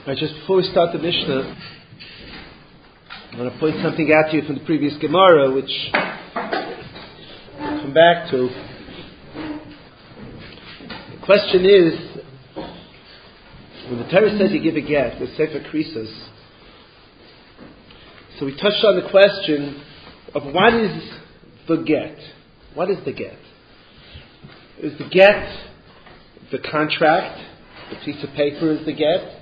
Just before we start the Mishnah, I want to point something out to you from the previous Gemara, which we'll come back to. The question is, when the Torah says you give a get, the Sefer Krisos, so we touched on the question of what is the get? What is the get? Is the get the contract? The piece of paper is the get?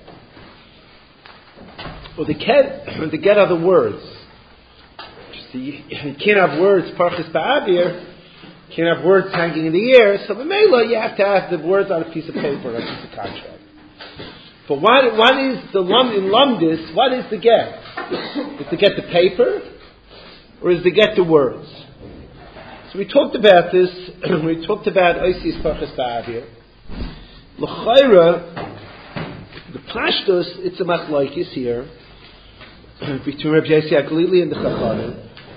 Or the get are the words? You can't have words parchas ba'avir. You can't have words hanging in the air. So b'meila you have to have the words on a piece of paper, on a piece of contract. But what is the in lumdis? What is the get? Is the get the paper, or is the get the words? So we talked about this. We talked about oisius parchas ba'avir. L'chayra, the pashtos, it's a machlokes here between Rabbi Yossi HaGlili and the Chachamim.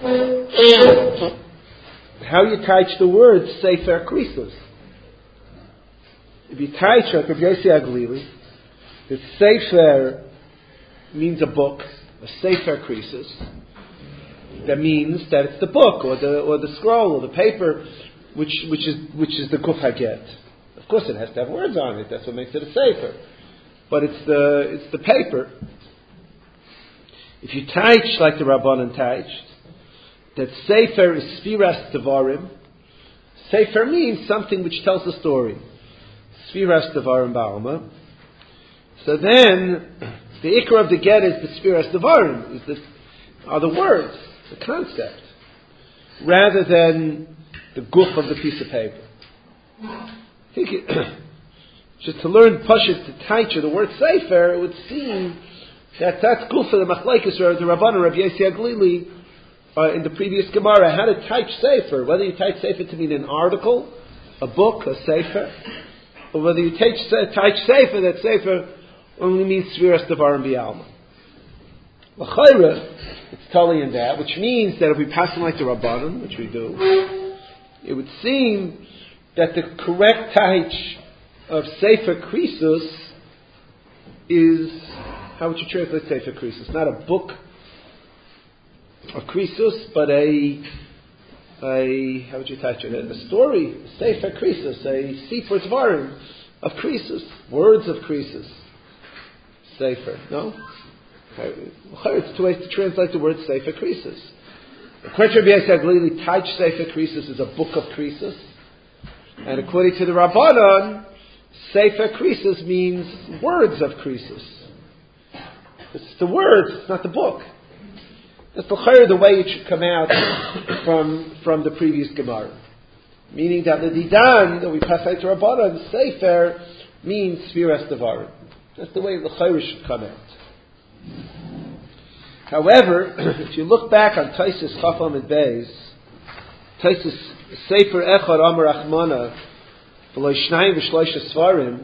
How you touch the words Sefer Krisos? If you touch like Rabbi Yossi HaGlili, the Sefer means a book, a Sefer Krisos. That means that it's the book or the scroll or the paper, which is the Guf HaGet. Of course, it has to have words on it. That's what makes it a Sefer. But it's the paper. If you taich like the Rabbanan taiched, that Sefer is Sfiras Devarim. Sefer means something which tells a story. Sfiras Devarim Ba'alma. So then, the ikra of the get is the Sfiras Devarim, are the words, the concept, rather than the guf of the piece of paper. I think just to learn Pashut to Taicha, the word Sefer, it would seem that that's guf of the machlokes or the Rabbanan, Rabbi Yossi HaGlili, in the previous Gemara, how to Taich Sefer, whether you Taich Sefer to mean an article, a book, a Sefer, or whether you Taich Sefer, that Sefer only means Sfiras Devarim B'Alma. L'chayra, it's totally in that, which means that if we pass them like the Rabbanan, which we do, it would seem that the correct Taich of Sefer Krisos is, how would you translate Sefer Krisos? Not a book of Krisos, but how would you touch it? A story, Sefer Krisos, a Sefer Dvarim of Krisos, words of Krisos. Sefer, no? It's two ways to translate the word Sefer Krisos. According to Rabbi Yossi HaGlili, Taich Sefer Krisos is a book of Krisos. And according to the Rabbanan, Sefer Krisos means words of Krisos. It's the words, it's not the book. That's the way it should come out from the previous Gemara. Meaning that the Didan, that we pass out to Rabbanan, Sefer means Sfiras Devarim. That's the way the Chayr should come out. However, if you look back on Taisus Chafam and Beis, Taisus Sefer Echad Amar Achmana V'lo Shnayim V'shloisha Svarim,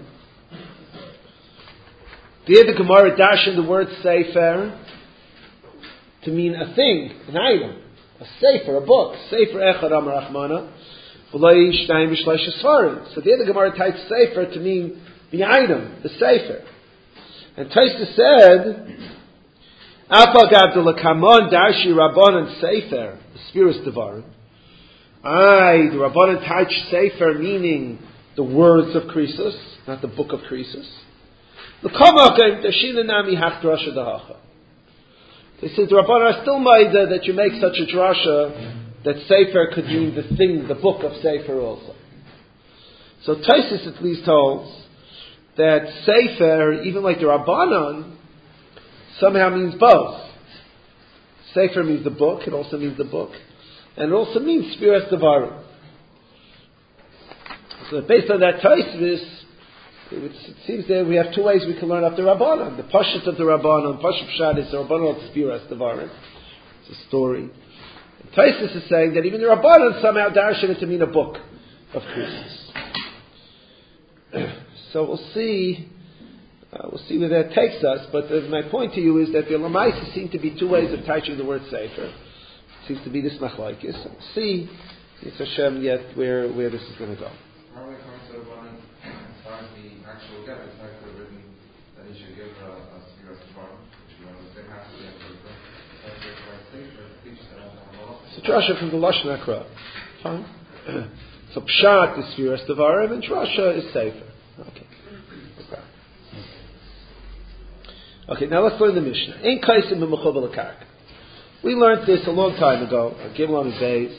there the Gemara dashed the word Sefer to mean a thing, an item, a Sefer, a book. Sefer Echad Amar Achmana V'lo Shnayim V'shloisha Svarim. So there the Gemara types Sefer to mean the item, the Sefer. And Taisus said, Apagav de Lakamon Darshi Rabbanan Sefer, the Sfiras Devarim. The Rabbanan touch Sefer, meaning the words of Krisos, not the book of Krisos. They said the Rabbanan are still made that you make such a drasha that Sefer could mean the thing, the book of Sefer also. So Taisus at least holds that Sefer, even like the Rabbanan, somehow means both. Sefer means the book, it also means the book, and it also means Sfiras Devarim. So based on that Taisus, it seems that we have two ways we can learn up the Rabbanan. The Pashut of the Rabbanan, Pashut Pshat is the Rabbanan of Sfiras Devarim. It's a story. And Taisus is saying that even the Rabbanan somehow darshan it to mean a book of Krisos. So we'll see where that takes us, but my point to you is that the Lamaisa seem to be two ways of touching the word Sefer. It seems to be this machlokes. We'll see, it's Hashem, yet where this is going to go. How are we coming to the one as far as the actual get? It's like written that you should give a Sfiras Devarim, which you understand has to be a paper. So Drasha from the Lashon Hakra. Fine. So Pshat is Sfiras Devarim and Drasha is Sefer. Okay, now let's learn the Mishnah. Ein kaisim b'mechubar l'karka. We learned this a long time ago. Gimel and Beis.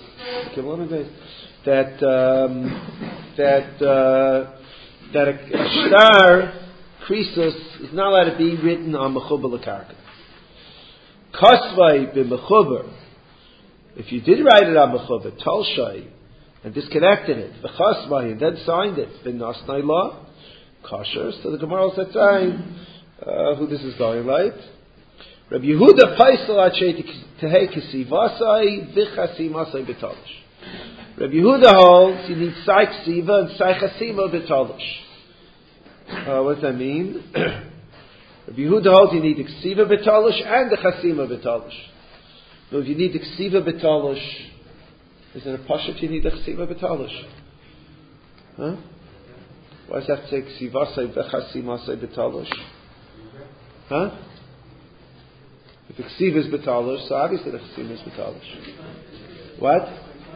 That a star krisus is not allowed to be written on mechubar l'karka. Kasvai b'mechubar. If you did write it on mechubar, talshai, and disconnected it, v'chasvai, and then signed it, v'nasnai law, kosher. So the Gemara said saying who this is going like. Rabbi Yehuda paisel atchei tehei kesivasai v'chasimasai betalish. Rabbi Yehuda holds you need sai ksiva and sai chasima betalish. What does that mean? Rabbi Yehuda holds you need the ksiva betalish and the chasima betalish. So if you need the ksiva betalish, is it a pashut you need the ksiva betalish? Huh? Why does that say ksivasai v'chasimasai betalish? Huh? If the ksiva is betalish, so obviously the chasima is betalish. What?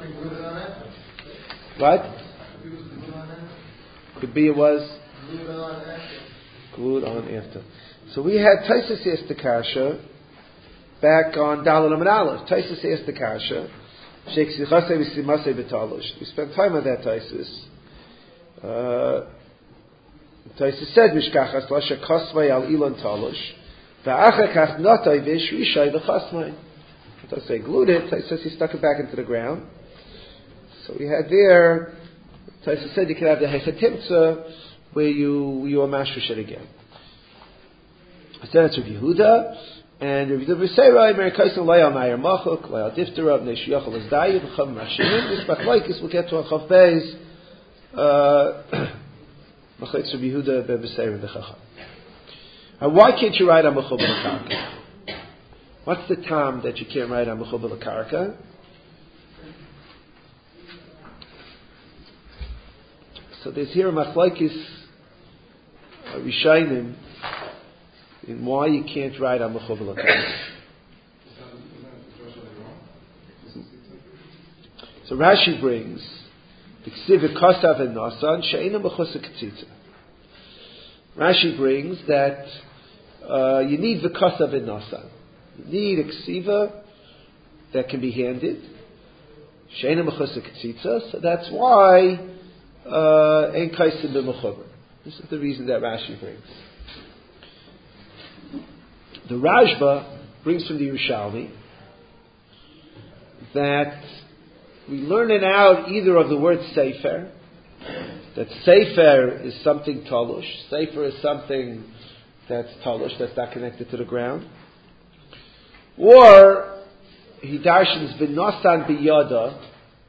Could be it was glued on after. So we had Taisus asked the kasha back on Dalal Amid Aleph. Taisus asked the kasha. We spent time on that Taisus. Taisus said Mishkachas Lasha Kasvay Al Ilan Talish Va'achakach Natai V'Shrishay V'Chasmay. I say glued it. Taisus he stuck it back into the ground. So we had there. Taisus said you could have the Hechatimtza where you are mashrish it again. I said it's Rabbi Yehuda and Rabbi Yehuda V'Seirah Merikaisim Layal Nair Machuk Layal Diftera Bnei Shiyachol Azdayu V'Chav Mashimim. This Machlaikis we'll get to a Chav Beis. Machlaikis Rabbi Yehuda V'Seirah V'Chacham. And why can't you write on Mechubar L'Karka? What's the time that you can't write on Mechubar L'Karka? So there's here a Machlaikis Rishayim in why you can't write on Mechubar L'Karka. So Rashi brings the Ksiva Kosav and Nasan She'ena Mechusa Ketzitza. Rashi brings that you need the Kosav and Nasan. You need a Ksiva that can be handed. She'ena Mechusa Ketzitza. So that's why Ein Kaisim B'Mechubar. This is the reason that Rashi brings. The Rashba brings from the Yerushalmi that we learn it out either of the word Sefer, that Sefer is something talush, Sefer is something that's talush, that's not connected to the ground, or he darshans V'Nasan B'Yada,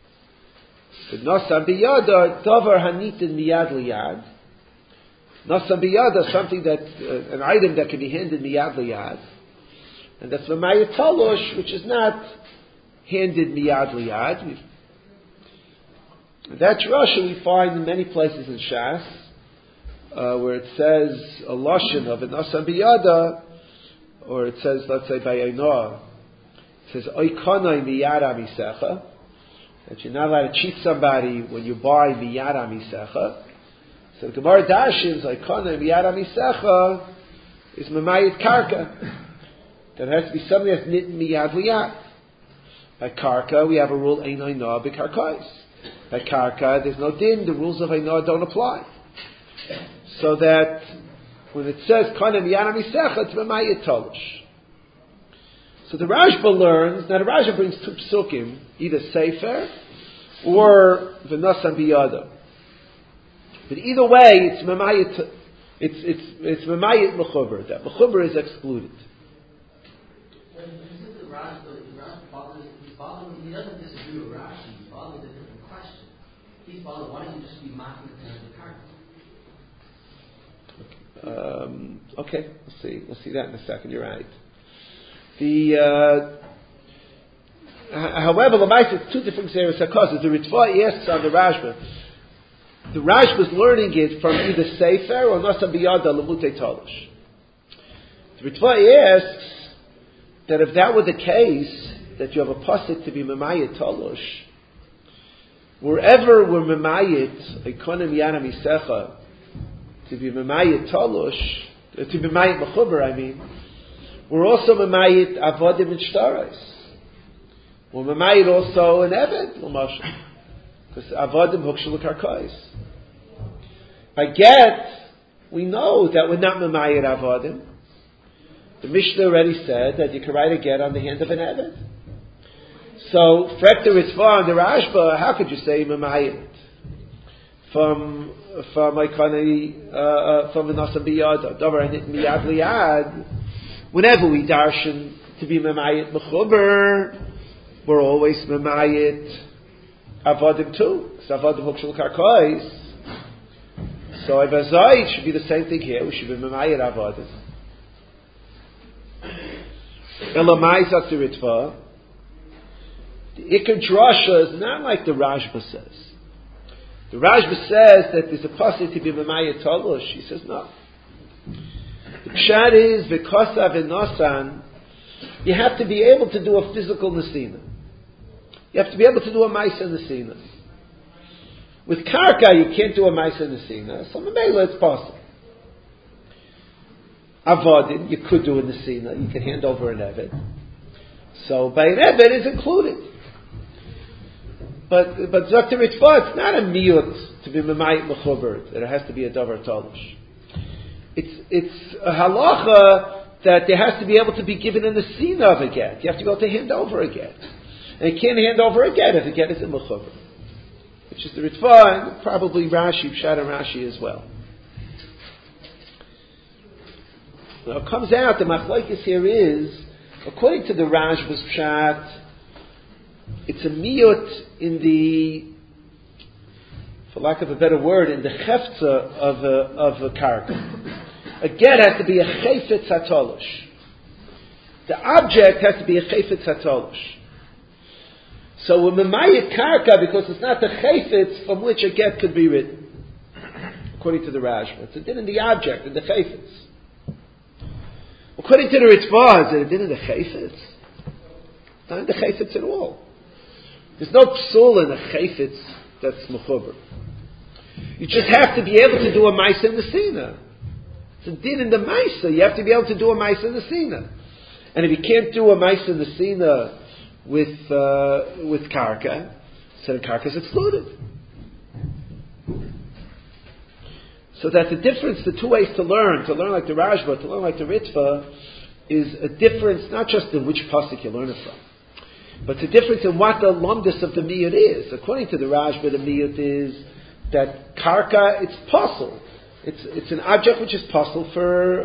Davar Hanitin Miyad Liyad. Nasan B'Yada, something that, an item that can be handed Miyad Liyad. And that's V'Maya Talush, which is not handed Miyad Liyad. That Rasha we find in many places in Shas, where it says a Lashon of an Nasan B'Yada, or it says, let's say, by Einoah, it says, Oikonoi Miyad Amisecha, that you're not allowed to cheat somebody when you buy Miyad Amisecha. So the Gemara Darshins, Oikonoi Miyad Amisecha, is Memayit Karka. That has to be something that's knit Miyad Liyad. By Karka, we have a rule, Einoi Noah B'Karkais. By Karka, there's no din, the rules of Einoah don't apply. So that when it says Kana Miyana Misecha, it's Memayit Tolush. So the Rashba learns, now the Rashba brings two psukim, either Sefer or V'Nasan B'Yada. But either way, it's Memayit, it's Memayit Mechubar. That Mechubar is excluded. He doesn't disagree with Rashi. He's bothered with a different question. He's bothered, why don't you just be mocking the Karka? Okay, we'll see that in a second. You're right. However, Lamais is two different Xeris HaKos. The Ritva asks on the Rashba. The Rashba is learning it from either Sefer or Nasan B'Yada Lamutei Talish. The Ritva asks that if that were the case, that you have a pasuk to be memayit talosh, wherever we're memayit ikonim yana misecha, to be memayit talosh, to be memayit mechuber, we're also memayit avodim and shtaros. We're memayit also an eved l'mashal, because avodim hukshel l'karkais. By get, we know that we're not memayit avodim. The Mishnah already said that you can write a get on the hand of an eved. So, Frek the Ritva and the Rashba, how could you say memayit from V'nasa Biyad, Davar Miyad Liyad? Whenever we darshan to be memayit mechuber, we're always memayit avodim too. It's avodim hukshel karkois. So Avazai should be the same thing here. We should be memayit avodim. Elamai Zak the Ritva. The Ikar Drasha is not like the Rashba says. The Rashba says that there's a possibility to be memayit talosh. He says no. The pshat is v'kosav v'nosan. You have to be able to do a physical nesina. You have to be able to do a ma'isa nesina. With karka, you can't do a ma'isa nesina. So memela, it's possible. Avodim, you could do a nesina. You can hand over an eved. So by an eved is included. But Dr. Ritva, it's not a miyut to be memayit mechuber. That it has to be a davar talosh. It's a halacha that there has to be able to be given in the scene of a get. You have to be able to hand over a get. And you can't hand over a get if a get is in mechuber. Which is the Ritva and probably Rashi, Pshat and Rashi as well. Now it comes out, the machlokes here is, according to the Rashba's Pshat, it's a miyut in the, for lack of a better word, in the chefza of a karka. A get has to be a chayfetz hatolosh. The object has to be a chayfetz hatolosh. So we're memayit karka because it's not the chayfetz from which a get could be written, according to the Rashba. It's a din in the object, in the chayfetz. According to the Ritva, is it a din in the chayfetz? Not in the chayfetz at all. There's no psul in a chayfetz that's mechuber. You just have to be able to do a ma'isa in the sina. It's a din in the ma'isa. You have to be able to do a ma'isa in the sina. And if you can't do a ma'isa in the sina with karka, so the karka is excluded. So that the difference, the two ways to learn like the Rashba, to learn like the Ritva, is a difference not just in which pasuk you learn it from, but the difference in what the lumdus of the miyut is. According to the Rashba, the miyut is that karka, it's possible. It's an object which is possible for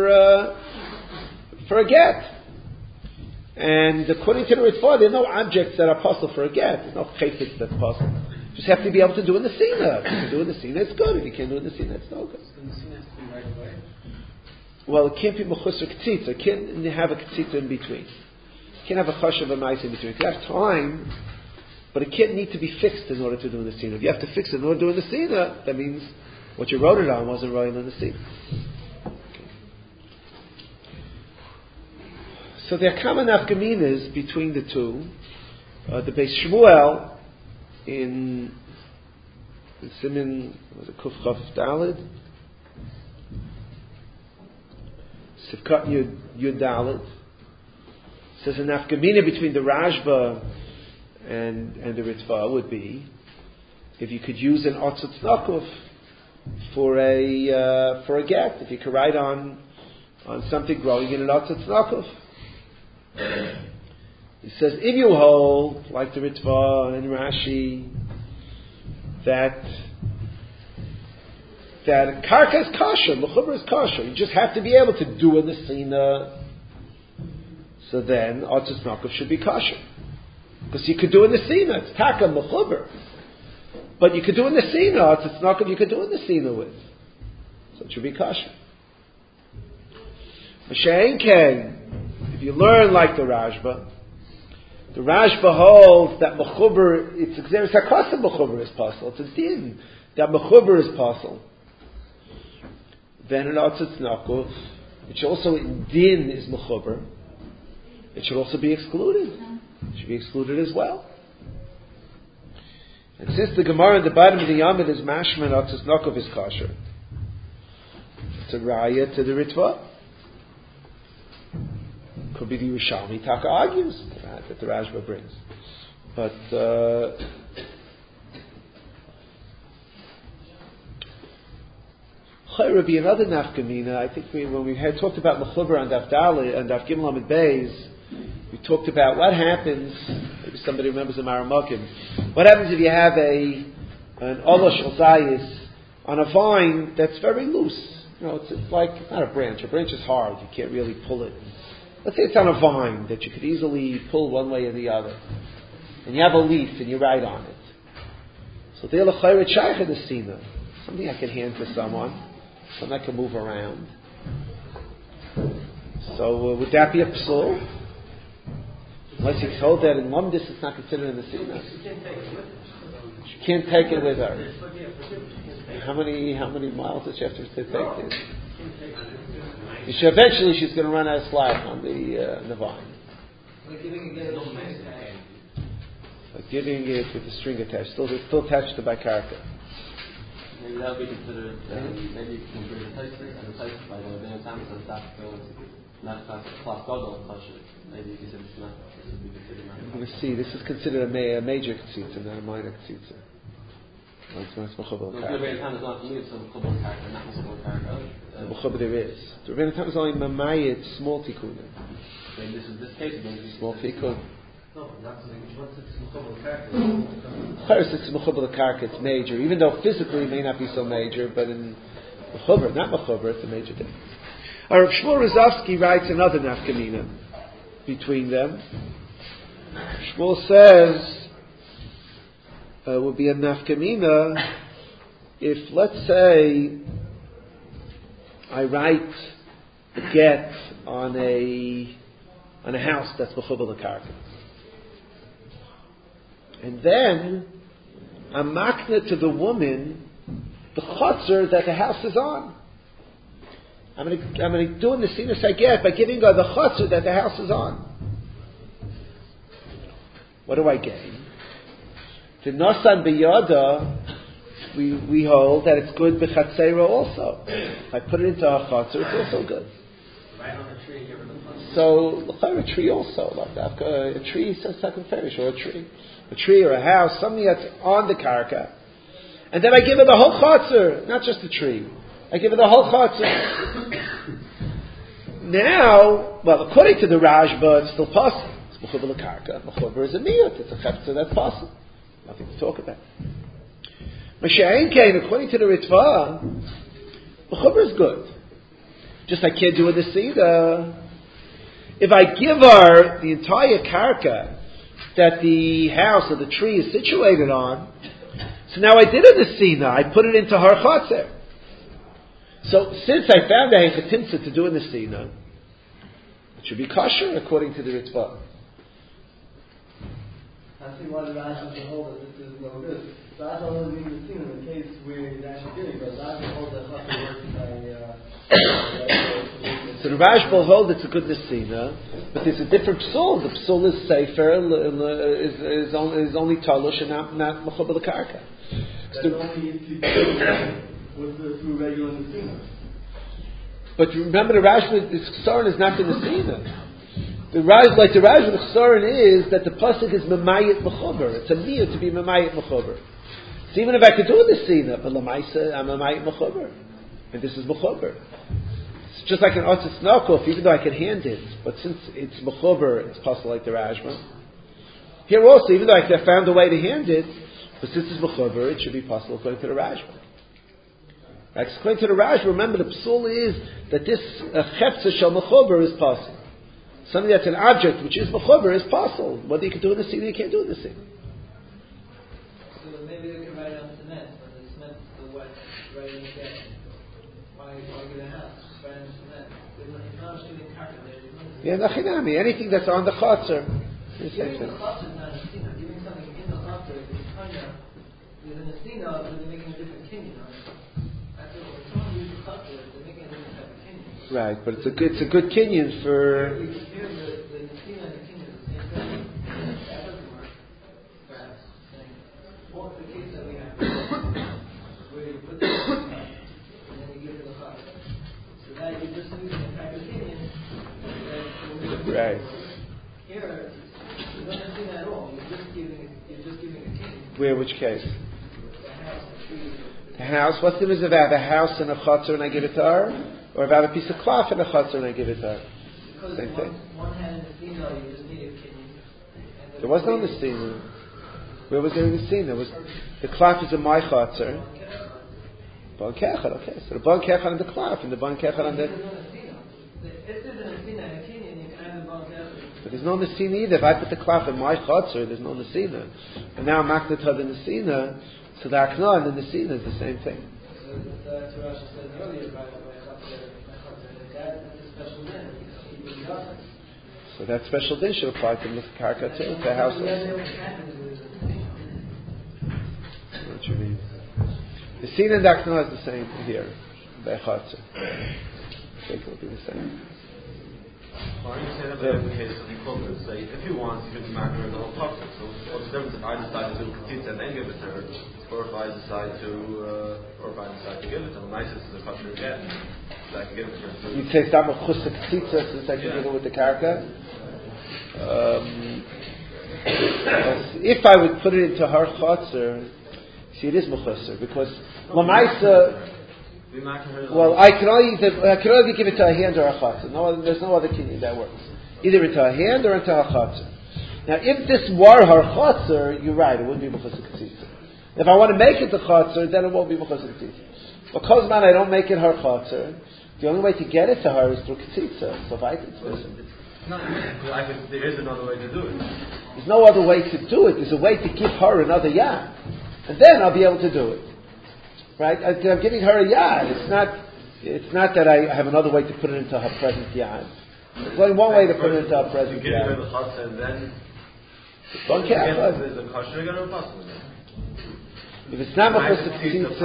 a get. And according to the Ritva, there are no objects that are possible for a get. There's no chayfetz that's possible. You just have to be able to do in the sina. If you can do in the sina, it's good. If you can't do in the sina, it's no good. And the sina has to be right away? Well, it can't be mechus or k'tzitza. It can't have a k'tzitza in between. It can't have a chash of a ma'is in between. It can have time, but it can't need to be fixed in order to do in the sina. If you have to fix it in order to do in the sina, that means what you wrote it on wasn't right in the sina. So there are common nafkaminas between the two. The Beis Shmuel in Simin, was it Kuf Chaf Dalid? Sivkat Yud Dalid says a nafkamina between the Rashba and the Ritva would be if you could use an Otzot Nakuf for a get, if you could write on something growing in an Otzot Nakuf. He says, if you hold, like the Ritva and Rashi, that karka is kosher, mechuber is kosher, you just have to be able to do in the sina, so then Otzos Nakuf should be kosher. Because you could do in the sina, it's taka mechuber. But you could do in the sina, Otzos Nakuf you could do in the sina with. So it should be kosher. Mashayin Ken, if you learn like the Rashba holds that mechuber, it's exeris hakasa mechuber is possible. It's a din that mechuber is possible. Then an otzitz nakuf, which also in din is mechuber, it should also be excluded. It should be excluded as well. And since the Gemara at the bottom of the Yamid is mashman atzis nokov is kosher, it's a raya to the Ritva. Could be the Yerushalmi Taka argues that the Rashba brings. But Chayra be another nafkamina. I think when we had talked about Mechuber and Daf Dali and Daf Gimel Amid Beis, we talked about what happens. Maybe somebody remembers the Maramakim. What happens if you have an Olosh Zayis on a vine that's very loose? You know, it's like not a branch. A branch is hard. You can't really pull it. Let's say it's on a vine that you could easily pull one way or the other, and you have a leaf and you ride on it. So they're l'chayret shaycha the sina, something I can hand to someone, something I can move around. So would that be a psul? Unless you told that in Lumdis it's not considered in the sina. She can't take it with her. How many miles does she have to take this? Eventually she's going to run out of slack on the vine. Like giving it with the string attached, still attached to by karka. Maybe that would be considered. Maybe you can bring the taster and the taster by the Ben Thomas and stop not class godol kosher. Maybe you consider it's not. This would be considered not. I'm going to see. This is considered a major tzitza, not a minor tzitza. It's not mechuber karka. The Ben Thomas not to me. It's mechuber karka, not mechuber karka. The mechuber there is. The Ben Thomas is only mamayit small tikkun. Maybe this case is small tikkun. No, not something. Once it's mechuber karka. First, it's mechuber karka. It's major, even though physically it may not be so major, but in mechuber, not mechuber, it's a major difference. Rav Shmuel Rozovsky writes another nafkamina between them. Shmuel says would be a nafkamina if, let's say, I write a get on a house that's mechuber l'karka, and then I'm makna to the woman the chotzer that the house is on. I'm going to do in the sinus I get by giving her the chotzer that the house is on. What do I gain? The nosan biyada, we hold that it's good b'chatzera also. If I put it into a chotzer, it's also good. Right on the tree, give her the chotzer. So a tree also, like that. A tree says second farish, or a tree or a house, something that's on the karka, and then I give her the whole chotzer, not just the tree. I give her the whole chotzer. Now, well, according to the Rashba, it's still possible. It's mechuber l'karka. Mechuber is a miyut. It's a chepzer that's possible. Nothing to talk about. Mashe'en kein, according to the Ritva, mechuber is good. Just I can't do it the sida. If I give her the entire karka that the house or the tree is situated on, so now I did it the sina. I put it into her chotzer. So since I found a hechatimsa to do in the sina, it should be kosher according to the Ritva. I see why the Rashi should hold that this is no good. Rashi only means the sina in the case where he's actually doing it, but Rashi holds that chotzer works by. So the Rashba hold it's a good nesina, but there's a different psul. The psul is sefer, is only talush and not mechuber l'karka. That's only if you do with the through regular nesina. But remember, the Rashba, the chsaron is not the nesina. The Rashba, the chsaron is that the pasuk is memayit mechuber. It's a miyah to be memayit mechuber. So even if I could do a nesina, but lamaisa I'm memayit mechuber, and this is mechuber. Just like an otzis nakuf, even though I can hand it, but since it's mechuber, it's possible like the Rashba. Here also, even though I could have found a way to hand it, but since it's mechuber, it should be possible according to the Rashba. Right? According to the Rashba, remember the psul is that this chepzer shel mechuber is possible. Something that's an object which is mechuber is possible. Whether you can do it in the sina, you can't do it in the sina. So maybe they can write it on cement, but the cement's the wet, right in the day. Why get a house? Yeah, nachinami. Anything that's on the chotzer. Giving the chotzer is not a sina. Giving something in the chotzer is kanya. Within a sina, they're making a different kinyan. That's what when someone uses chotzer, they're making a different type of kinyan. Right, but it's a good kinyan for. Here, the Nesina and the Kinyan is the same thing. That doesn't work. Perhaps saying, well, the case that we have where you put the and then you give it the chak. So that you're just using a type of Kinyan. Right. Here, you don't have to do that at all. You're just giving a Kinyan. Where? Which case? The house, the tree. The house. What's the difference about a house and a chutzner and I give it to her, or about a piece of cloth and a chutzner and I give it to her? Because Same thing. one had a Nesina, you just need a Kinyan. There was no Nesina. Where was there a Nesina? Was the cloth is a my chutzner. Bon kechad. Okay, so the bon kechad on the cloth and the bon kechad on the. If there's a Nesina and a Kinyan, you can have the bon kechad. But there's no Nesina either. If I put the cloth in my chutzner, there's no Nesina. But now I'm makna to the Nesina. So the Akna and the Nesina is the same thing. So that's what Rashi said earlier about that's a special din. So that special din should apply to the karka too, to the house also. What you mean? The Nesina and the Akna is the same here. The Echatzer. I think it will be the same. Why don't you say that in the case of the Komer? Say, if you want, you can mark her the whole process. So what's the difference if I decide to do Ketitza and then give it to her, or if I decide to give it to her? Nice is the Komer again. So I can give it to her. You'd say Stam of Chusik Tzitza since I can give it with the karka. If I would put it into her Chotzer, see it is Mechusser, because Lamaisa. Well, I can only give it to a hand or a chatzah. There's no other kinyan that works. Either into a hand or into a chatzah. Now, if this were her chatzah, you're right, it wouldn't be b'chusik tzitza. If I want to make it the chatzah, then it won't be b'chusik tzitza. Because man, I don't make it her chatzah. The only way to get it to her is through tzitza. So if I can there is another way to do it. There's no other way to do it. There's a way to give her another yad, and then I'll be able to do it. Right? I'm giving her a yad. It's not that I have another way to put it into her present yad. There's only one way to put it into her present yad. You give her the chatzah and then there's a kosher again or possible. If it's not mechusik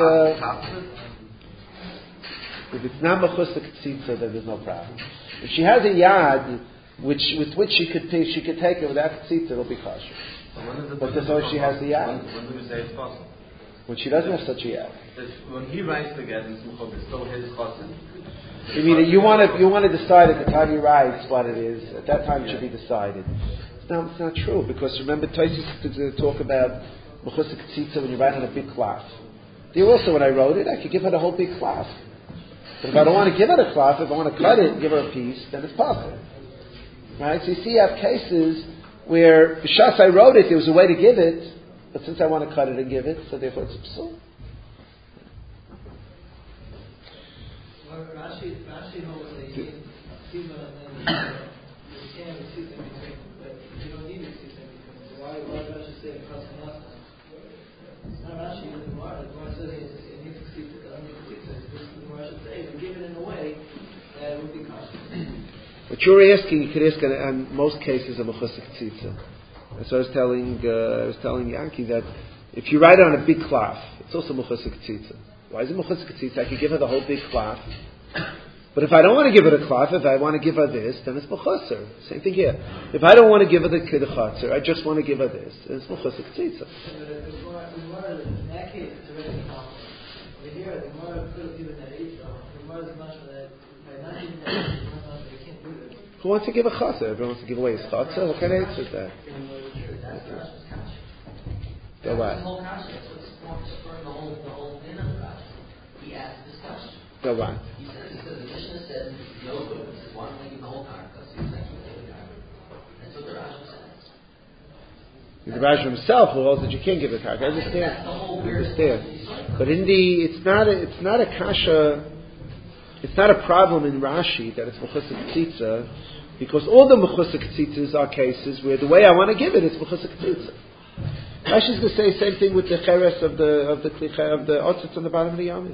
tzitza, then there's no problem. If she has a yad with which she could take it without tzitza, it'll be kosher. But as long as she has the yad. When do we say it's possible? When she doesn't have such a yad. When he writes the get, it's still his chassan. You mean you want to decide at the time he writes what it is. At that time it should be decided. No, it's not true, because remember Tosfos to talk about mechusik tzitza when you write on a big cloth. There also, when I wrote it, I could give her the whole big cloth. But if I don't want to give her the cloth, if I want to cut it and give her a piece, then it's possible. Right? So you see, you have cases where b'shas I wrote it, there was a way to give it. But since I want to cut it and give it, so therefore it's a psul. Well, Rashi holds that you can receive them between, but you don't need to receive them between. So why does Rashi say it costs enough? It's not Rashi in the Gemara. The Gemara says it needs to receive it, doesn't need to receive it. The Gemara should say, but give it in a way that it would be kosher. What you're asking, you could ask in most cases a mechusik tzitza. So I was telling Yankee that if you write it on a big cloth, it's also mechusik tzitza. Why is it mechusik tzitza? I could give her the whole big cloth. But if I don't want to give her the cloth, if I want to give her this, then it's mechusser. Same thing here. If I don't want to give her the chatzar, I just want to give her this, then it's mechusik tzitza. In that case, it's already possible. But here, the Gemara could have given that eight, though. The Gemara is much that by not giving that eight, they can't do this. Who wants to give a chatzar? Everyone wants to give away his chatzar? What kind of answer is that? The whole kasha. That's what's the whole thing of the kasha. He asked this question. Go on. He said the Mishnah said no good. He said why don't we give the whole karka? So he's like, that's what the Rashi says. The Rashi himself who holds that you can't give a karka. I understand. But it's not a kasha. It's not a problem in Rashi that it's mechusik tzitza, because all the mechusik tzitzas are cases where the way I want to give it is mechusik tzitza. Rashi's going to say the same thing with the cheres of the otzitz on the bottom of the yamid.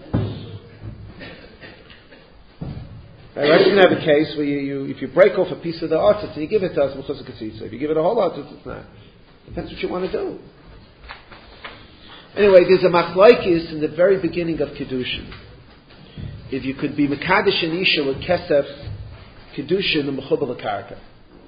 Rashi's going to have a case where if you break off a piece of the otzitz and you give it to us mechusik tzitza. If you give it a whole otzitz, it's not. Depends what you want to do. Anyway, there's a machlokes in the very beginning of Kiddushin. if you could be Mekadesh and Isha with Kesef, Kedushin, and Mechubal Karka.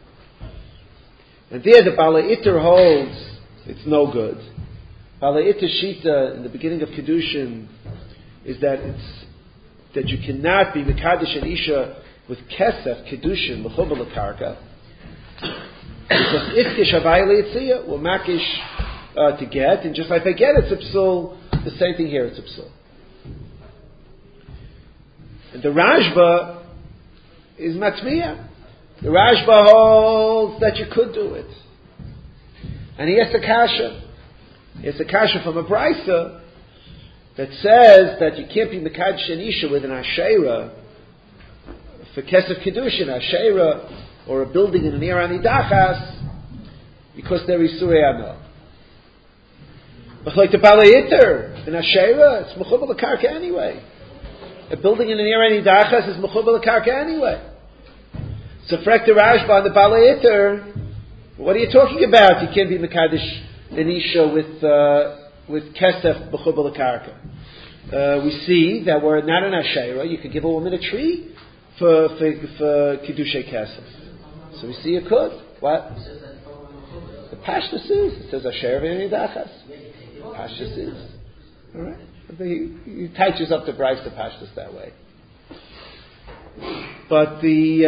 And there the Bala Itter holds it's no good. Bala Itter Shita in the beginning of Kedushin is that you cannot be Mekadesh and Isha with Kesef, Kedushin, Mechubal Karka. Because Iskish Havayla Yitziyah will Makish to get, and just like I get it's a psul, the same thing here, it's a psul. And the Rashba is Matmiya. The Rashba holds that you could do it. And he has a kasha. He has a kasha from a Brisa that says that you can't be Mekadesh and Isha with an Asherah for Kesef Kedushin, Asherah, or a building in an Irani Dachas, because they're Isurei Anah. But like the Bala Itter, in Asherah, it's Mechubal Karka anyway. A building in an Irani Dachas is Mechubal Karka anyway. So Frek the Rashba and the Bala Itter, what are you talking about? You can't be Mekadesh and Isha with Kesef Mechubal Karka. We see that we're not an Asherah. You could give a woman a tree for Kiddushay Kesef. So we see you could. What? The Pashtus is. It says Asher v'Yeni Dachas. Pashtus is. Alright? He touches up the Bryce to Pashtus that way. But the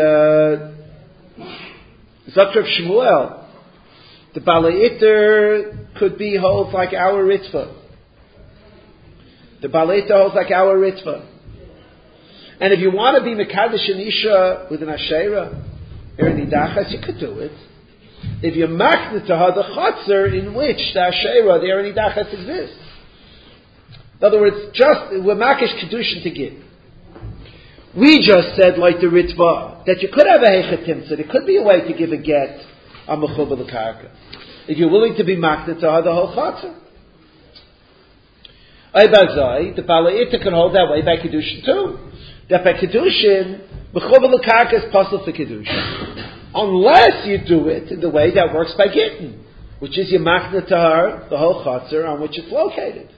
Zakr of Shmuel, the Bala Itter could be holds like our Ritva. The Bala Itter holds like our Ritva. And if you want to be Mekadesh and Isha with an Asherah, Erni Dachas, you could do it. If you're Makna to her, the Chotzer in which the Asherah, the Erni Dachas exists. In other words, we're Makish Kedushin to give. We just said, like the Ritva, that you could have a Hechatimsa, there could be a way to give a get on Mechubal Karka. If you're willing to be Makna to her, the whole Chotzer. Aibazai, the Bala Itter can hold that way by Kedushin too. That by Kedushin, Mechubal Karka is possible for Kedushin. Unless you do it in the way that works by Gittin, which is your Makna to her, the whole Chotzer on which it's located.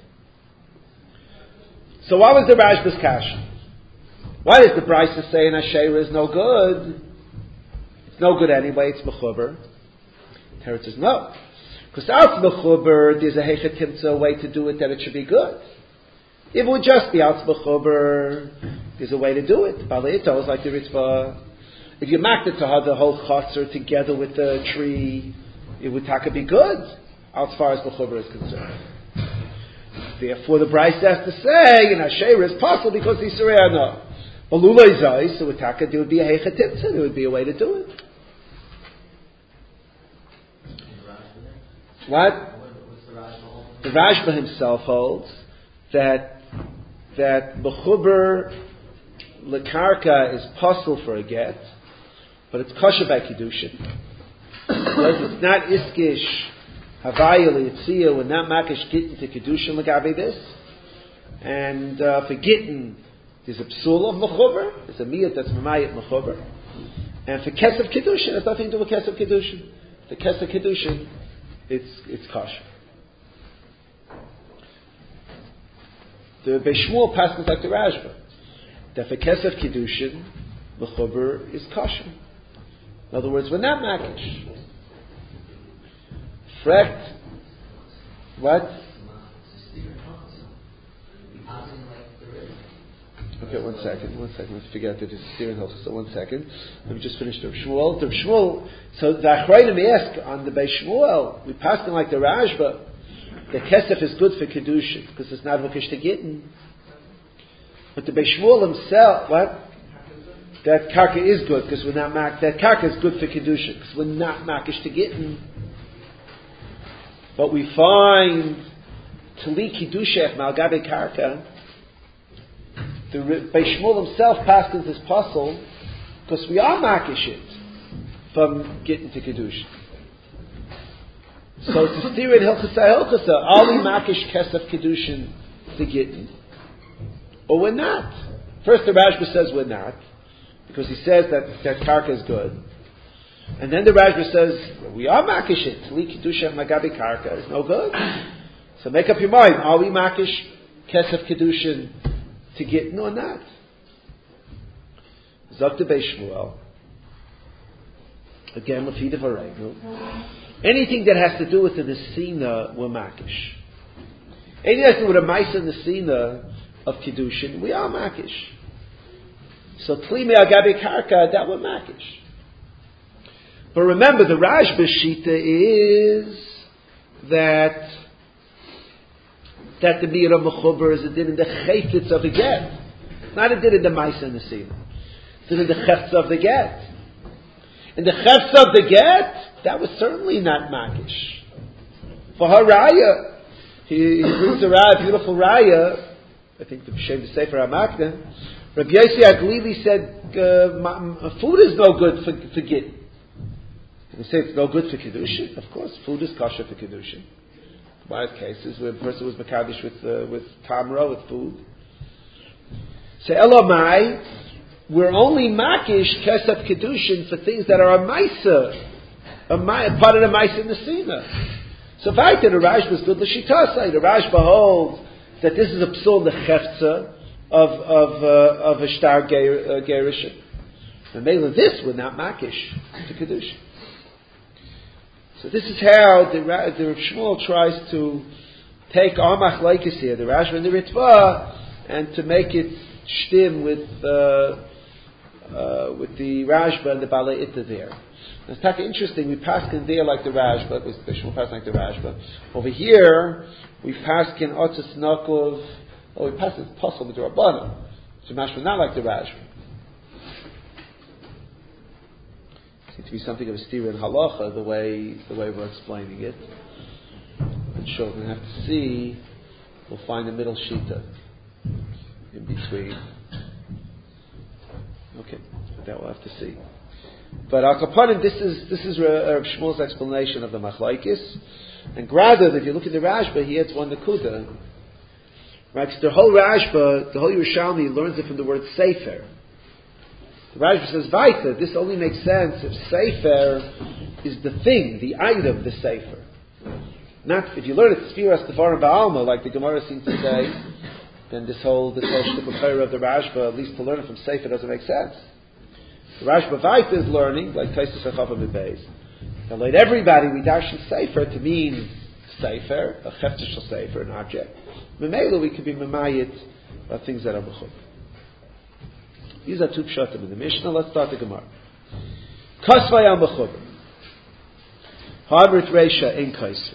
So what was the Rashba's Kasha? Why does the Brisa say an Asherah is no good? It's no good anyway, it's Mechuber. Teretz says no. Because out Mechuber, there's a Hechatimtza way to do it that it should be good. If it would just be out Mechuber, there's a way to do it. Bala Itter is like the Ritva. If you marked it to have the whole Chotzer together with the tree, it would taka be good, as far as Mechuber is concerned. Therefore, the Brisa has to say, an Asherah is possible because the Yisrei Anah. But Lulay Zai, so with taka, there would be a Hechatimtza, there would be a way to do it. What? The Rashba himself holds that Mechuber Lekarka is possible for a get, but it's kosher by Kiddushin. Because it's not Iskish, Havayel, Yitziyah, we're not Makish Gittin to Kiddushin Lagabe this. And for Gittin, there's a Psul of Mechuber, there's a Miyat that's Mamayat Mechuber. And for Kesef Kiddushin, it's nothing to do with Kesef Kiddushin. The Kesef Kiddushin, it's kosher. The Beishmuel passes like the Rashba, that for Kesef Kiddushin, Mechuber is kosher. In other words, we're not Makish. Frekt, what? Okay, one second. Let's figure out that it's steering hill. So 1 second. Let me just finish the Shmuel. So the Achrayim ask on the Beis Shmuel, we passed him like the Rashba, the Kesef is good for Kedushin, because it's not Makish to Gittin. But the Beis Shmuel himself, what? That Karka is good, because we're not that Karka is good for Kedushin, because we're not Makish to Gittin. But we find Tali Kiddushech Malgabe Karka, the Beis Shmuel himself passed into his puzzle, because we are Makish it from Gittin to Kedushin. So to steer in Hilchasa, are we Makish Kesef Kedushin to Gittin? Or we're not? First the Rashba says we're not, because he says that Karka is good. And then the Rashba says, we are Makish it. Tli Kedusha Magabi Karka is no good. So make up your mind, are we Makish Kesef Kedushin to Gittin or not? Zakta Beis Shmuel. Again, Lefida Varegu. Anything that has to do with the Nesina, we're Makish. Anything that has to do with a Maisa Nesina of Kiddushin, we are Makish. So Tlimi Agabi Karka, that we're Makish. But remember, the Rashba Shita is that the Mira Mechuber is a din in the Chayfetz of the get. Not a din in the Maisa Nesina. It's in the Chayfetz of the get. In the Chayfetz of the get, that was certainly not Makish. For her Raya, he brings a Raya, a beautiful Raya, I think the Shem the Sefer HaMakdim. Rabbi Yossi Aglili said, food is no good for Git. They say it's no good for Kiddushin. Of course, food is kosher for Kiddushin. Why cases where a person was Makadosh with Tamra, with food. So Elamai, we're only Makish Kesef Kiddushin for things that are a Maisa, part of the Maisa Nesina. So if I did, the Rashba is good l'shitasai. The Rashba holds that this is a psul the Chefza of a Shtar Gerishin. And maybe this would not Makish to Kiddushin. So this is how the Rav Shmuel tries to take our machlokes here, the Rashba and the Ritva, and to make it shtim with the Rashba and the Balei Itta there. And it's kind of interesting. We pass in there like the Rashba, the Shmuel pass like the Rashba. Over here, we pass in Otzes Nakov. Oh, we pass it possible with the Rabbana. So mashma not like the Rashba. Seems to be something of a steer in halacha, the way we're explaining it. I'm sure we're going to have to see. We'll find the middle shita in between. Okay, that we'll have to see. But Al Kapanim, this is Rav Shmuel's explanation of the machlokes. And rather, if you look at the Rashba, he adds one nekuda. Right, because the whole Rashba, the whole Yerushalmi learns it from the word sefer. The Rashba says, Vaita, this only makes sense if Sefer is the thing, the item, the Sefer. Not, if you learn it, Sfiras Tevarim Ba'alma, like the Gemara seems to say, then this whole shtickle of the Rashba, at least to learn it from Sefer, doesn't make sense. The Rashba Vaita is learning, like Taisus HaChava Mibeis. Now let everybody read Darshan Sefer to mean Sefer, a Cheftish Sefer, an object. Memela, we could be Memayit about things that are B'chum. These are two pshatim in the Mishnah. Let's start the Gemara. Kasvay al mechuber. Harbrit Reisha ein kaisvin.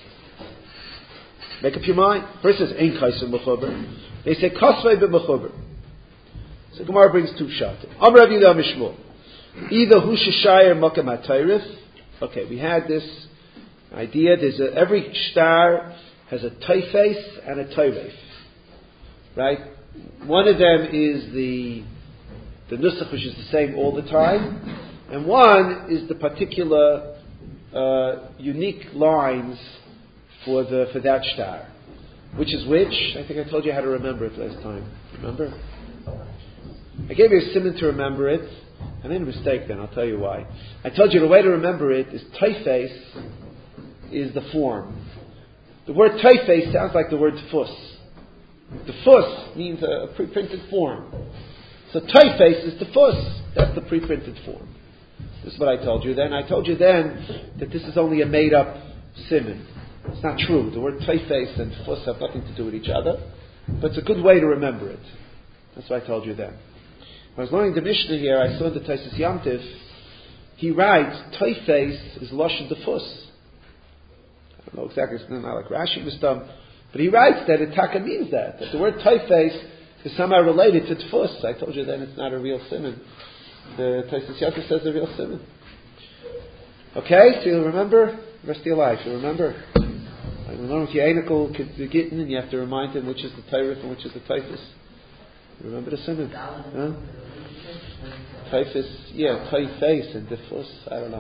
Make up your mind. First says ein kaisvin mechuber. They say kasvay be mechuber. So Gemara brings two pshatim. Amar Rav Yehuda Mishmul. Either hu sheshayer makam ha'tayrif. Okay, we had this idea. Every shtar has a taifes and a tayrif. Right? One of them is the nusach which is the same all the time, and one is the particular unique lines for that shtar. Which is which? I think I told you how to remember it last time. Remember? I gave you a simon to remember it. I made a mistake then, I'll tell you why. I told you the way to remember it is taifes is the form. The word taifes sounds like the word fus. The fus means a pre-printed form. So taifes is the fus. That's the pre-printed form. This is what I told you then. I told you then that this is only a made-up simon. It's not true. The word taifes and fus have nothing to do with each other. But it's a good way to remember it. That's what I told you then. When I was learning the Mishnah here, I saw in the Taisus Yamtiv, he writes, taifes is lashon de fus. I don't know exactly, it's not like Rashi was done. But he writes that it taka means that the word taifes is somehow related to tfus. I told you then it's not a real simon. The Taisus Yamtiv says a real simon. Okay, so you'll remember the rest of your life. You'll remember. I remember if you're Einikel Gittin and you have to remind him which is the Tairif and which is the Taifus. You remember the simon? Huh? Taifus, yeah, Taifes and Diffus. I don't know.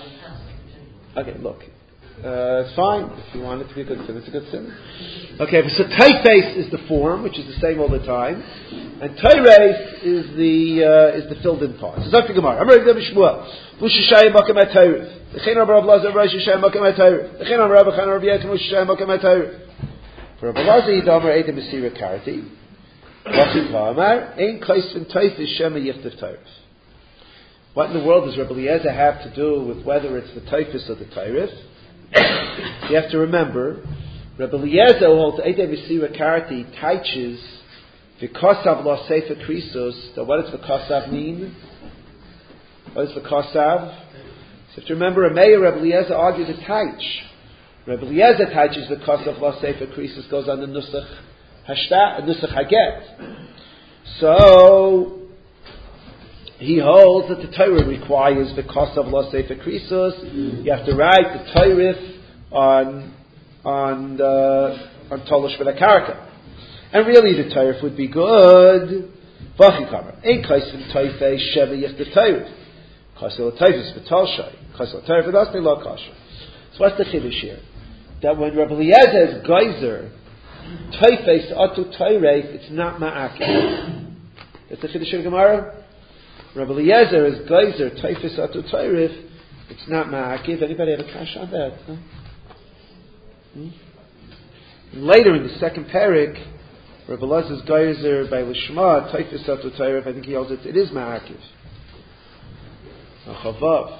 Okay, look. It's fine if you want it to be a good sin. It's a good sin. Okay, so Taifes is the form, which is the same all the time, and Taires is the filled-in part. So Dr. Gemara, I'm ready to Shmuel. Vushishayim Makam HaTairif. The Chen Rabbi Rav Lazar Rosh Shishayim Makam HaTairif. The Chen Rabbi Chan Rabbi Yekin Vushishayim Makam HaTairif. For Rabbi Lazar Yidamer Eid Mesira Karati. Wachim V'Amar Ein Kaisvin Taifis Shema Yichtav Tairif. What in the world does Rebbe Eliezer have to do with whether it's the typhus or the tyrif? You have to remember, Rebbe Eliezer holds Eidei Mesira Karti teaches v'kosav lo sefer krisos. So what does v'kosav mean? What is v'kosav? So you have to remember, Meir Rebbe Eliezer argued a taich. Rebbe Eliezer teaches v'kosav lo sefer krisos goes on the nusach haget. So he holds that the Torah requires the kosav lo sefer krisos. You have to write the Torah on tolish v'lakarka, and really the Torah would be good. V'achikamer ein kaisim toifei sheva yich the Torah kaisim toifus v'tolshay kaisim Torah v'dasnei lo kasher. So what's the chiddush here? That when Rebbe Eliezer is geyser toifes atu Torah, it's not ma'akiv. That's the chiddush in Gemara. Rebbe Eliezer is geyser toifes atu Torah, it's not ma'akiv. Anybody have a kash on that? No? Later in the second parak, Rebbe Eliezer is geyser by Lishma toifes atu Torah. I think he holds it is ma'akiv. Chavav.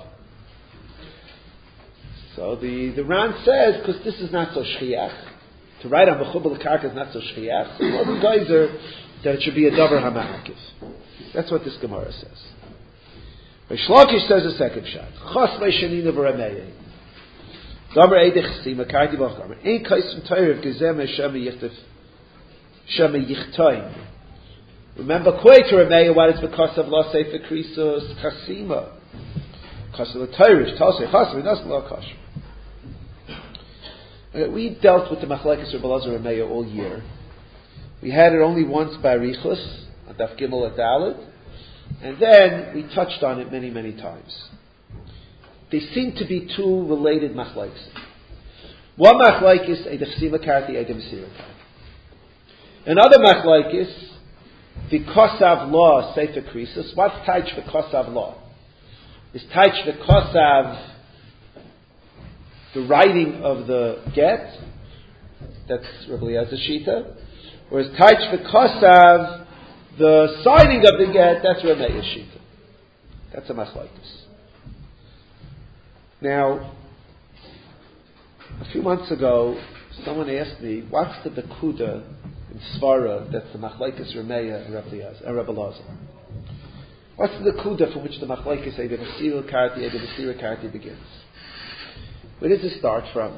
So the Ran says, because this is not so shchiach, to write on Bechubal Karka is not so shchiach, so the geyser that it should be a davar hama'akiv. That's what this Gemara says. Reish Lakish says a second shot. Chos le'shenina v'rameyeh. Davar eidich sima karti b'achkamer. Ein kaisim Torah gezem shema yichtayim. Remember, quay to Rameyeh, what is because of lo sefer krisos chasima. Because of the Torah, Talsei Chasim, that's lo kasher. We dealt with the Machlekes Rebbe Eliezer and Meir all year. We had it only once by Arichus, on Daf Gimel at Dalet, and then we touched on it many, many times. They seem to be two related Machlekes. One Machlekes, Eidech Sima Karti, Eidech Mesira Karti. Another Machlekes, V'kosav Law, Sefer Krisos. What's Taich V'kosav Law? Is Taich V'kosav the writing of the get? That's Rebbe Eliezer's Shita. Or is Taich V'kosav the signing of the get? That's Rebbe Meir's Shita. That's a Machlekes. Now, a few months ago, someone asked me, what's the Bekuda in Svara that's the Machlekes Remeya and Rebbe Eliezer? What's the Kuda from which the Machlekes Eideh Mesira Karti begins? Where does it start from?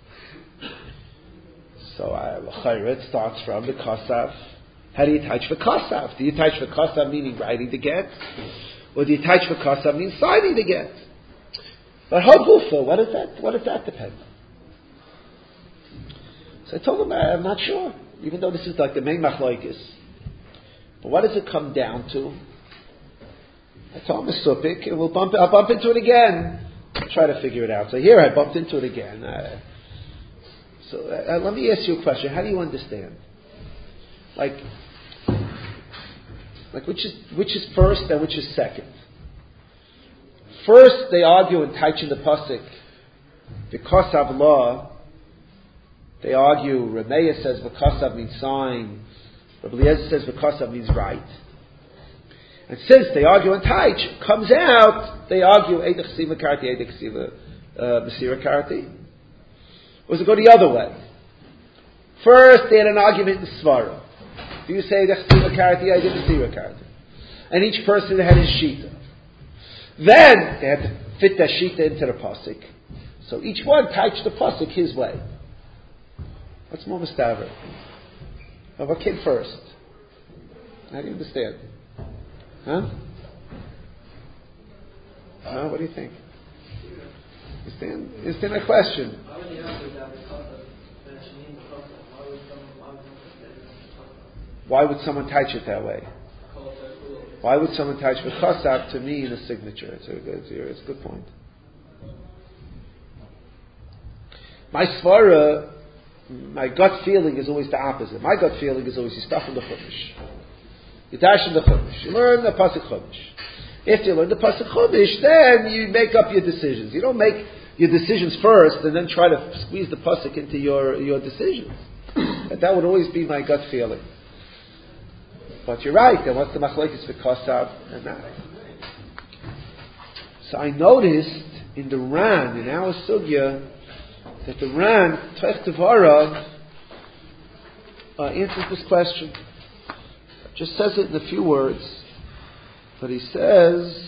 So, it starts from the Kosav. How do you touch for Kosav? Do you touch for Kosav meaning writing the get? Or do you touch for Kosav meaning signing the get? But how gufa? What does that depend on? So I told him, I'm not sure. Even though this is like the main Machlekes. But what does it come down to? I told him a supik, and I'll bump into it again. I'll try to figure it out. So here I bumped into it again. Let me ask you a question. How do you understand? Like which is first and which is second? First, they argue in Taichin the Pasuk, V'kosav law. They argue, Remeya says V'kosav means sign, Rebbe Eliezer says V'kosav means write. And since they argue in Taich, comes out, they argue Eidech Sima Karti, Eidech Mesira Karti. Or does it go the other way? First, they had an argument in Svara. Do you say Eidech Sima Karti, Eidech Mesira Karti? And each person had his Shita. Then, they had to fit that Shita into the Pasuk. So each one touched the Pasuk his way. What's more mistaver? What came first? How do you understand? Huh? No, what do you think? Understand my question? Why would someone touch it that way? Why would someone touch V'kosav to me in a signature? It's a good point. My svara, my gut feeling is always the opposite. My gut feeling is always you start from the Chumash. You dash in the Chumash. You learn the Pasuk Chumash. After you learn the Pasuk Chumash, then you make up your decisions. You don't make your decisions first and then try to squeeze the Pasuk into your decisions. That would always be my gut feeling. But you're right. Then what's the machlekes V'kosav and that? So I noticed in the Ran, in our Sugya, that the Ran, Toich Tevarav, answers this question. Just says it in a few words. But he says,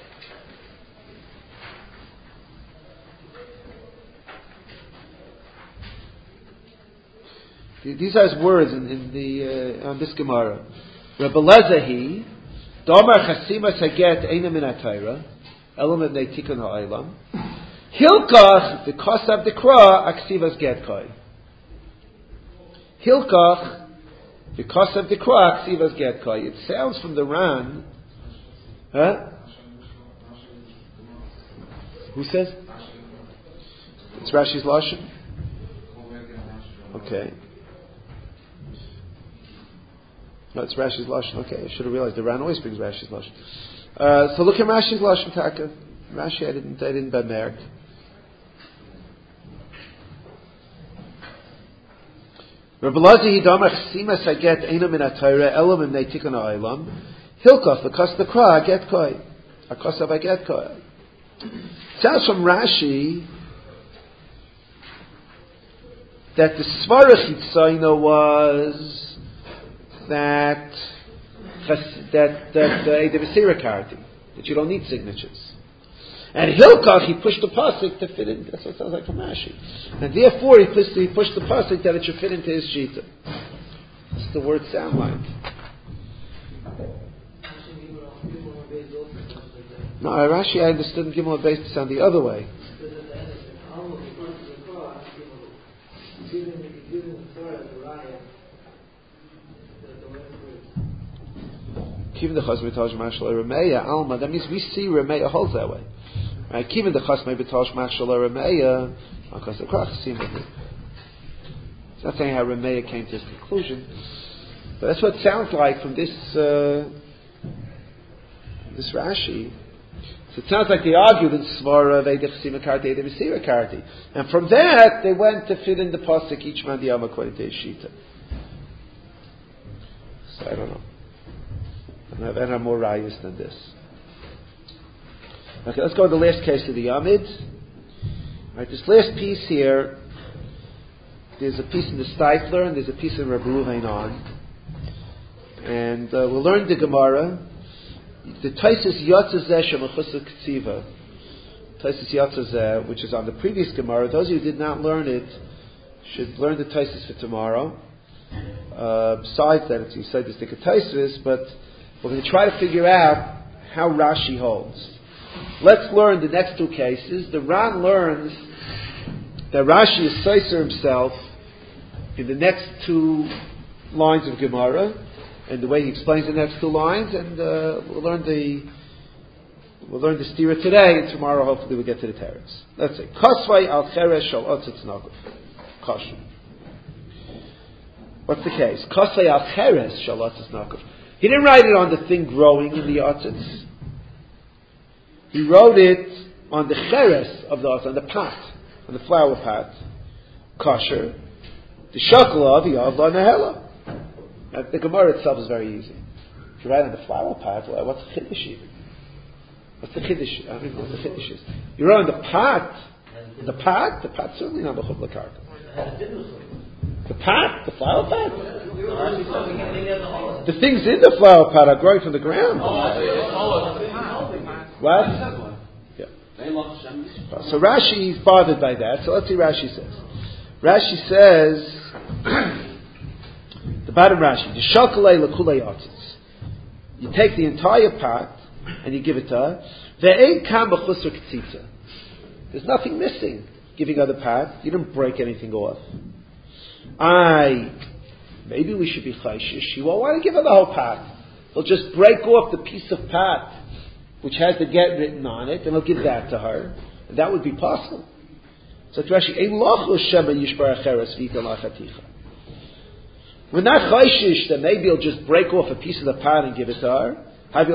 these are his words in the on this Gemara. Rebbe Lezahi, Domar Chasima Saget Eina Min HaTorah, Elam Ibnei Tikkun HaOlam, Hilkach, the Kosav Dekra, Aksivas Getkoi. Hilkach, the Kosav Dekra, Aksivas Getkoi. It sounds from the Ran, huh? Who says? It's Rashi's Lashon? Okay. No, it's Rashi's Lashon. Okay, I should have realized the Ran always brings Rashi's Lashon. So look at Rashi's Lashon, Taka. Rashi, I didn't bemerk. Rabbi Lazi Hidamach Sima Saget Eina Min HaTorah Elam Ibnei Tikkun HaOlam Hilkach L'Kos L'Kra Get Koi Akosav Get Koi. Sounds from Rashi that the Svara Chitzayna was that the Masira Karti, that you don't need signatures. And Hilkach, he pushed the pasuk to fit in. That's what it sounds like from Rashi. And therefore, he pushed the pasuk that it should fit into his shita. What's the word sound like? No, Rashi, I understood Gimel Beis to sound the other way. Kivin the Chasmei Taj Mashal Remeya Alma. That means we see Remeya holds that way. Right? Kivin the Chasmei Taj Mashal Remeya. Because the Krach seems like it. It's not saying how Remeya came to this conclusion, but that's what it sounds like from this this Rashi. So it sounds like they argued in Svara Veidech Simakarti Eidem Mesira Karti, and from that they went to fit in the pasuk each man the Yom according to his shita. So I don't know. I don't have more rayas than this. Okay, let's go to the last case of the Yamid. Right, this last piece here, there's a piece in the Stifler and there's a piece in Rabbi Ruvain on. And we'll learn the Gemara. The Taisus Yatzazeh Shemachusah K'tziva. Taisus Yatzazeh, which is on the previous Gemara. Those of you who did not learn it should learn the Taisus for tomorrow. Besides that, it's you said this the Taisus, but we're going to try to figure out how Rashi holds. Let's learn the next two cases. The Ran learns that Rashi is Seiser himself in the next two lines of Gemara, and the way he explains the next two lines, and we'll learn the stira today, and tomorrow hopefully we'll get to the teretz. Let's say Kasvai al Cheresh shal Otzitz Naguf. Kashu. What's the case? Kasvai al Cheresh shal Otzitz Naguf. He didn't write it on the thing growing in the otzitz. He wrote it on the cheres of the otzitz, on the pot, on the flower pot. Kosher. The shakalav yavla nehela. The Gemara itself is very easy. If you write on the flower pot, well, what's the chiddush even? What's the chiddush? I don't even know what the chiddush is. You wrote on the pot. The pot's certainly not b'chub l'karka. The pot, the flower pot. The things in the flower pot are growing from the ground. What? Yeah. So Rashi is bothered by that. So let's see what Rashi says. Rashi says, the bottom Rashi, the shakalei l'kulei otzitz. You take the entire pot and you give it to her. Ve'ein kam b'chusar k'tzitza. There's nothing missing. Giving her the pot, you didn't break anything off. Maybe we should be chayshish. She won't want to give her the whole pot. He'll just break off the piece of pot which has the get written on it, and he'll give that to her. And that would be possible. So it's Rashi, we're not chayshish that maybe he'll just break off a piece of the pot and give it to her. Why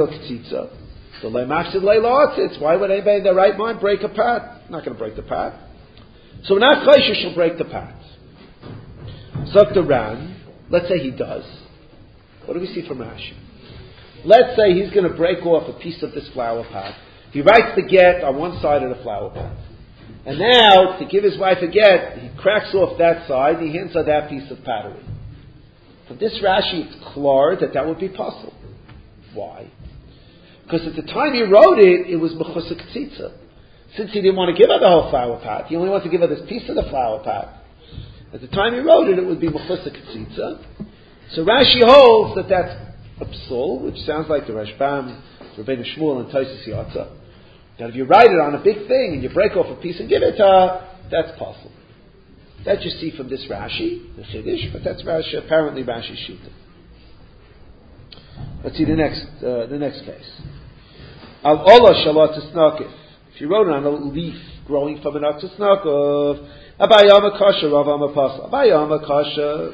would anybody in their right mind break a pot? Not going to break the pot. So we're not chayshish, she'll break the pot. So the Ran, let's say he does. What do we see from Rashi? Let's say he's going to break off a piece of this flower pot, He writes the get on one side of the flower pot. And now, to give his wife a get, he cracks off that side and he hands her that piece of pottery. From this Rashi, it's clear that would be possible. Why? Because at the time he wrote it, it was mechusik tzitza. Since he didn't want to give her the whole flower pot, he only wanted to give her this piece of the flower pot. At the time he wrote it, it would be mechusik tzitza. So Rashi holds that that's a psul, which sounds like the Rashbam, Rabbeinu Shmuel, and Tosfos Yotza. That if you write it on a big thing and you break off a piece and give it to her, that's possible. That you see from this Rashi, the Chiddush, but that's Rashi, apparently Rashi's shita. Let's see the next case. Al Ola Shalot Tznakif. If you wrote it on a leaf growing from an Tznakif, Abayama Kasha, Rav Amapasa. Abayama Kasha,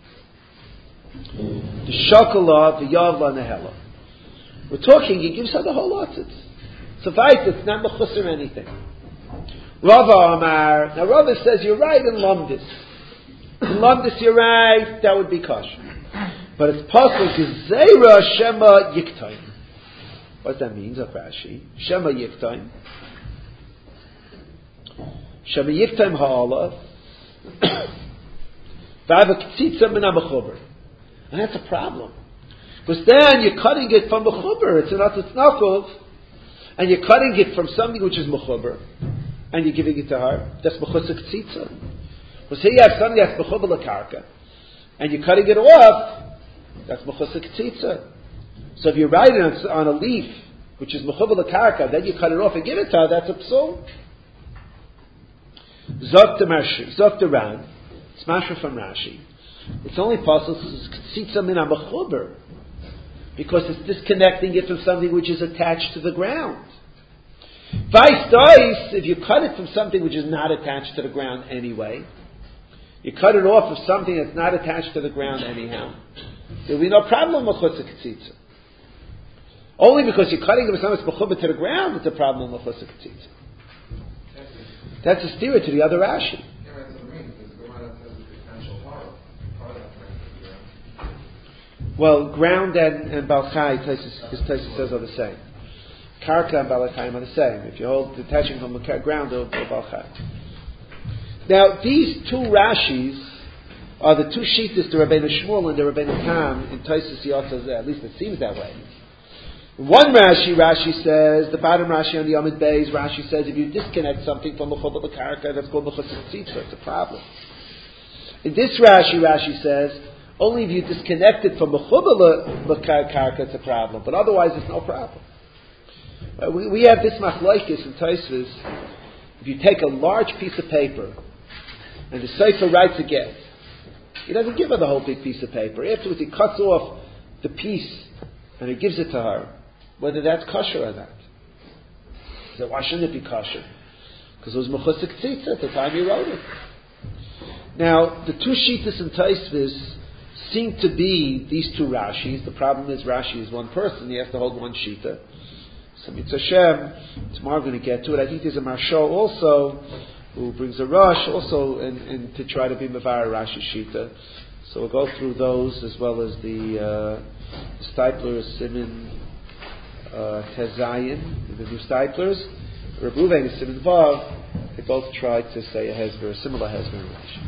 the Shokala, the Yavla, Nehela. We're talking, he gives her the whole lot. Suffice, it's not mechusar or anything. Rava Amar, now Rava says you're right in Lumdis. In Lumdis you're right, that would be kosher. But it's possible Gezeira Shema Yiktain. What does that mean, Rashi? Shema Yiktain. Shema Yiktain Ha'ala. V'ava K'tzitza Min HaMechuber. And that's a problem. Because then you're cutting it from Mechuber. It's not Tznakov. And you're cutting it from something which is mechuber, and you're giving it to her. That's mechusik tzitza. Because here you have something that's mechuber l'karka, and you're cutting it off. That's mechusik tzitza. So if you write it on a leaf which is mechuber l'karka, then you cut it off and give it to her. That's a psul. Zok the Ran. It's mashra from Rashi. It's only possible because it's tzitza min ha-mechuber. Because it's disconnecting it from something which is attached to the ground. Vice dice, if you cut it from something which is not attached to the ground anyway, you cut it off of something that's not attached to the ground anyhow, there will be no problem with chutza ketzitza. Only because you're cutting it from something that's mechuber to the ground, it's a problem with chutza ketzitza. That's a steer to the other Rashi. Well, ground and Balchai, Tosfos says, are the same. Karka and Balachayim are the same. If you hold detaching from the ground, or Balchai. Now, these two Rashis are the two shittas, the Rabbeinu Shmuel and the Rabbeinu Tam, in Tosfos Yotza, at least it seems that way. One Rashi says, the bottom Rashi on the Yomid Beis, Rashi says, if you disconnect something from the Chobah Karka, that's called Mechusik Tzitza, it's a problem. In this Rashi says, only if you disconnect it from Mechubah Karka, it's a problem. But otherwise, it's no problem. We have this machlokes in Tosfos. If you take a large piece of paper, and the Sefer writes a get, he doesn't give her the whole big piece of paper. Afterwards, he cuts off the piece, and he gives it to her, whether that's kosher or not. So why shouldn't it be kosher? Because it was Mechusik Tzitza at the time he wrote it. Now, the two shittas in Tosfos seem to be these two Rashis. The problem is Rashi is one person. He has to hold one shita. So Mitzvah Hashem, tomorrow we're going to get to it. I think there's a Marsho also who brings a Rosh also and to try to be Mavar Rashi shita. So we'll go through those as well as the Stipler Siman Tezayin, the new Stiplers. Reb Ruvain is Siman Vav. They both tried to say a similar Hezbollah in Rashi.